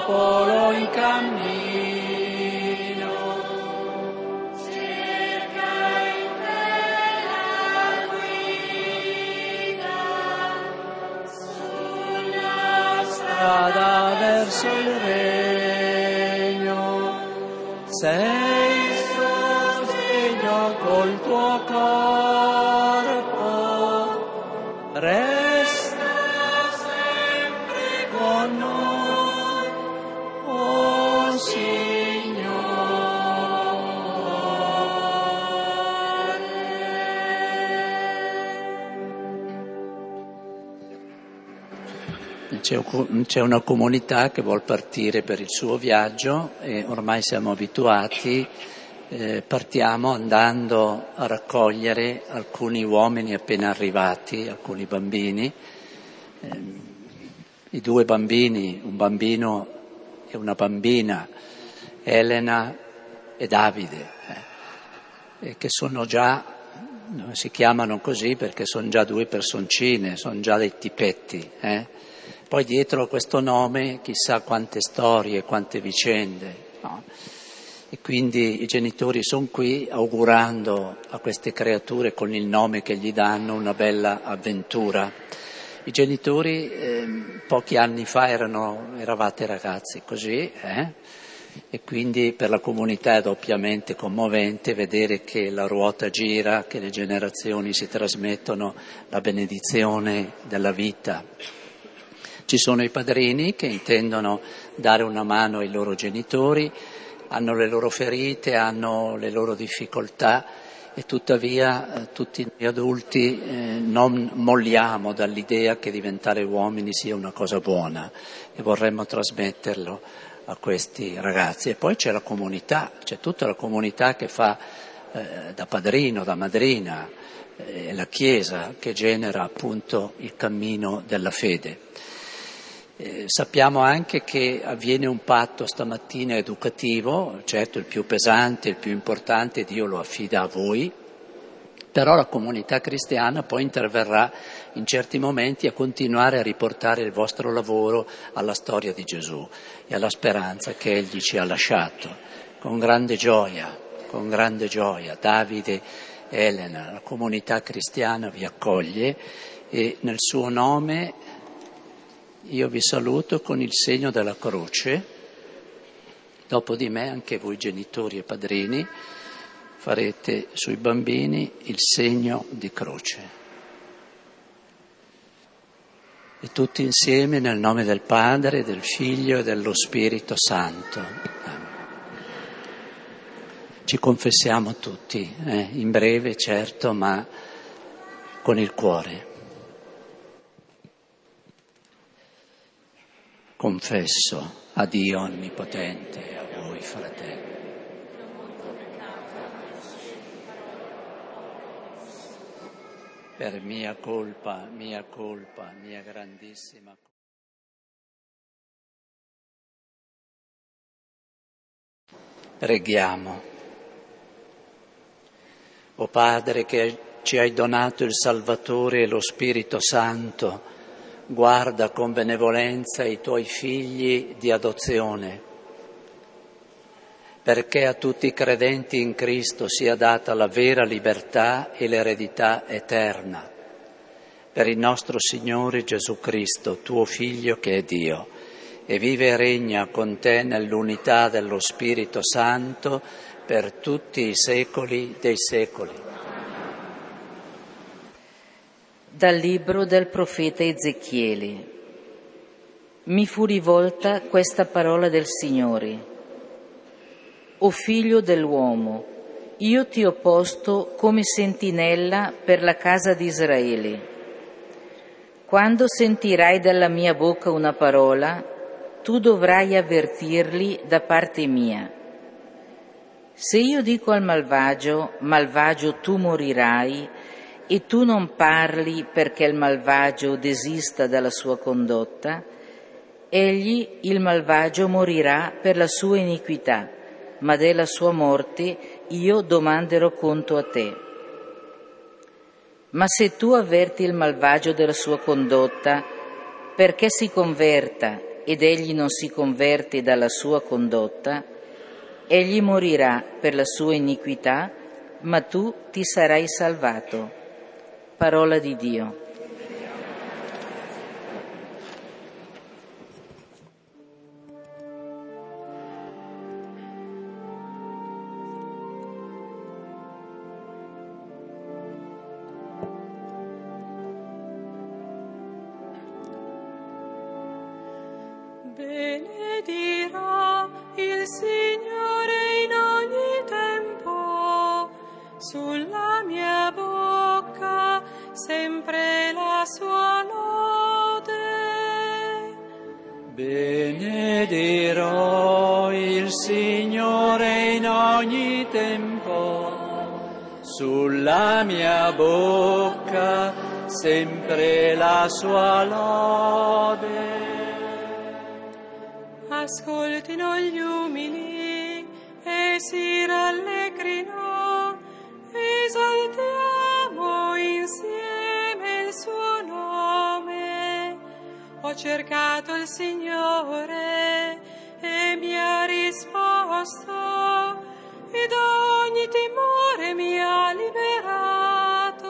popolo in cammino. Strada verso il regno, sei il sostegno col tuo corpo, resta sempre con noi, oh C'è una comunità che vuol partire per il suo viaggio e ormai siamo abituati, partiamo andando a raccogliere alcuni uomini appena arrivati, alcuni bambini, i due bambini, un bambino e una bambina, Elena e Davide, che sono già, si chiamano così perché sono già due personcine, sono già dei tipetti, Poi dietro a questo nome chissà quante storie, quante vicende, no? E quindi i genitori sono qui augurando a queste creature con il nome che gli danno una bella avventura. I genitori pochi anni fa eravate ragazzi così, e quindi per la comunità è doppiamente commovente vedere che la ruota gira, che le generazioni si trasmettono la benedizione della vita. Ci sono i padrini che intendono dare una mano ai loro genitori, hanno le loro ferite, hanno le loro difficoltà e tuttavia tutti noi adulti non molliamo dall'idea che diventare uomini sia una cosa buona e vorremmo trasmetterlo a questi ragazzi. E poi c'è la comunità, c'è tutta la comunità che fa da padrino, da madrina, la Chiesa che genera appunto il cammino della fede. Sappiamo anche che avviene un patto stamattina educativo, certo il più pesante, il più importante, Dio lo affida a voi, però la comunità cristiana poi interverrà in certi momenti a continuare a riportare il vostro lavoro alla storia di Gesù e alla speranza che Egli ci ha lasciato. Con grande gioia, Davide e Elena, la comunità cristiana vi accoglie e nel suo nome io vi saluto con il segno della croce, dopo di me anche voi genitori e padrini farete sui bambini il segno di croce. E tutti insieme nel nome del Padre, del Figlio e dello Spirito Santo. Ci confessiamo tutti, in breve certo, ma con il cuore. Confesso a Dio Onnipotente e a voi, fratelli. Per mia colpa, mia grandissima colpa. Preghiamo. O Padre che ci hai donato il Salvatore e lo Spirito Santo, guarda con benevolenza i tuoi figli di adozione, perché a tutti i credenti in Cristo sia data la vera libertà e l'eredità eterna. Per il nostro Signore Gesù Cristo, tuo Figlio che è Dio, e vive e regna con te nell'unità dello Spirito Santo per tutti i secoli dei secoli. Dal libro del profeta Ezechiele. Mi fu rivolta questa parola del Signore. O figlio dell'uomo, io ti ho posto come sentinella per la casa di Israele. Quando sentirai dalla mia bocca una parola, tu dovrai avvertirli da parte mia. Se io dico al malvagio, malvagio tu morirai, e tu non parli perché il malvagio desista dalla sua condotta, egli, il malvagio, morirà per la sua iniquità, ma della sua morte io domanderò conto a te. Ma se tu avverti il malvagio della sua condotta, perché si converta ed egli non si converte dalla sua condotta, egli morirà per la sua iniquità, ma tu ti sarai salvato. Parola di Dio. Benedirò il Signore in ogni tempo, sulla mia bocca sempre la sua lode. Benedirò il Signore in ogni tempo, sulla mia bocca sempre la sua lode. Ascoltino gli umili e si rallegrino, esaltiamo insieme il suo nome. Ho cercato il Signore e mi ha risposto, e da ogni timore mi ha liberato.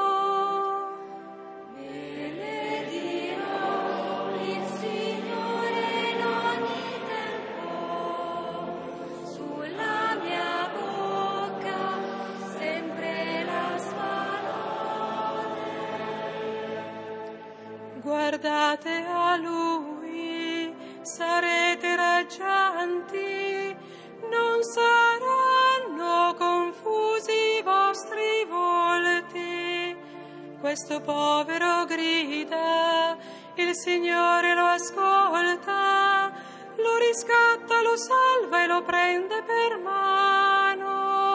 Guardate a Lui, sarete raggianti, non saranno confusi i vostri volti. Questo povero grida, il Signore lo ascolta, lo riscatta, lo salva e lo prende per mano.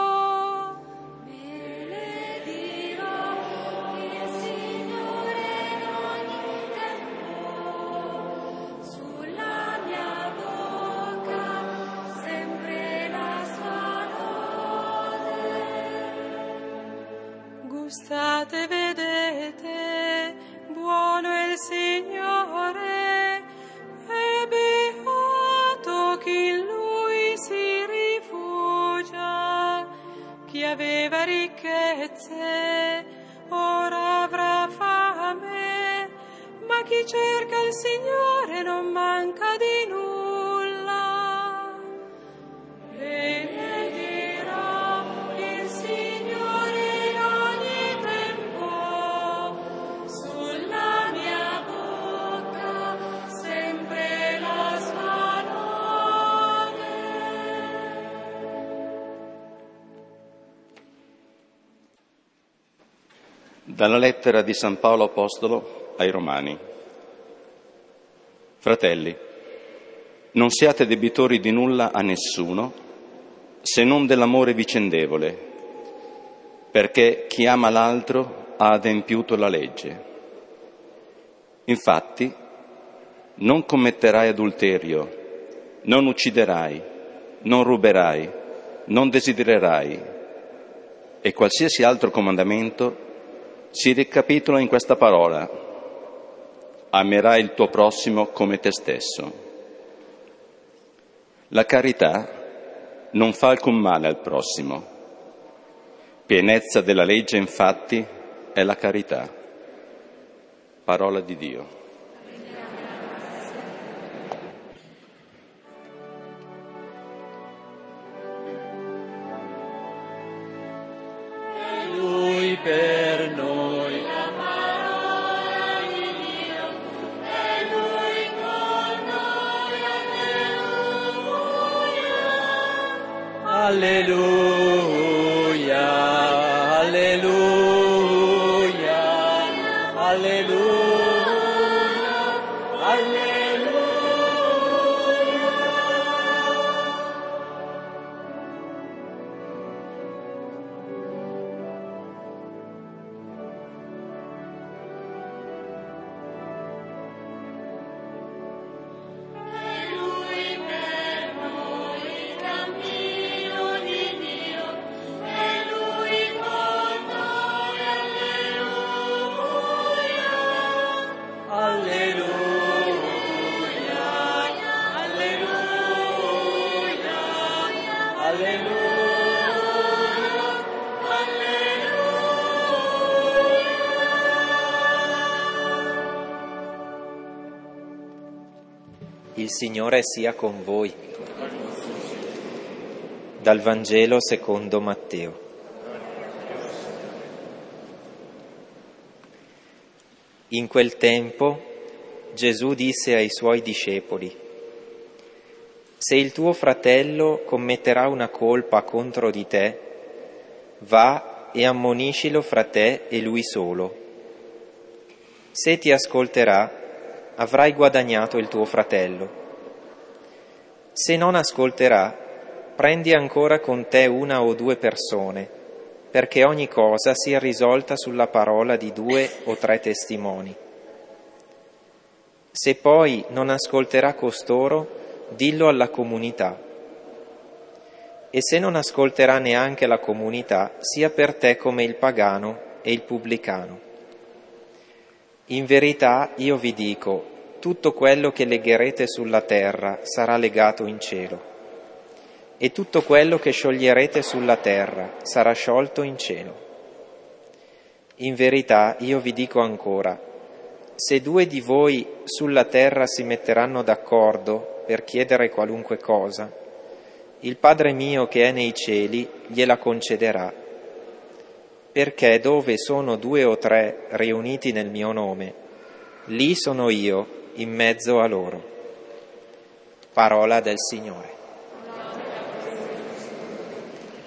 Gustate, vedete, buono è il Signore, è beato chi in Lui si rifugia. Chi aveva ricchezze ora avrà fame, ma chi cerca il Signore non manca di nulla. Benedirò il Signore in ogni tempo, sulla mia bocca sempre la sua lode. Dalla lettera di San Paolo Apostolo ai Romani. Fratelli, non siate debitori di nulla a nessuno, se non dell'amore vicendevole, perché chi ama l'altro ha adempiuto la legge. Infatti, non commetterai adulterio, non ucciderai, non ruberai, non desidererai, e qualsiasi altro comandamento si ricapitola in questa parola: amerai il tuo prossimo come te stesso. La carità non fa alcun male al prossimo. Pienezza della legge, infatti, è la carità. Parola di Dio. Lui per noi. Alleluia, alleluia, alleluia, alleluia. Lui per noi, cammino di Dio. Signore sia con voi. Dal Vangelo secondo Matteo. In quel tempo Gesù disse ai suoi discepoli: se il tuo fratello commetterà una colpa contro di te, va e ammoniscilo fra te e lui solo. Se ti ascolterà, avrai guadagnato il tuo fratello. Se non ascolterà, prendi ancora con te 1 o 2 persone, perché ogni cosa sia risolta sulla parola di 2 o 3 testimoni. Se poi non ascolterà costoro, dillo alla comunità. E se non ascolterà neanche la comunità, sia per te come il pagano e il pubblicano. In verità io vi dico, tutto quello che legherete sulla terra sarà legato in cielo, e tutto quello che scioglierete sulla terra sarà sciolto in cielo. In verità io vi dico ancora, se 2 di voi sulla terra si metteranno d'accordo per chiedere qualunque cosa, il Padre mio che è nei cieli gliela concederà. Perché dove sono 2 o 3 riuniti nel mio nome, lì sono io in mezzo a loro. Parola del Signore.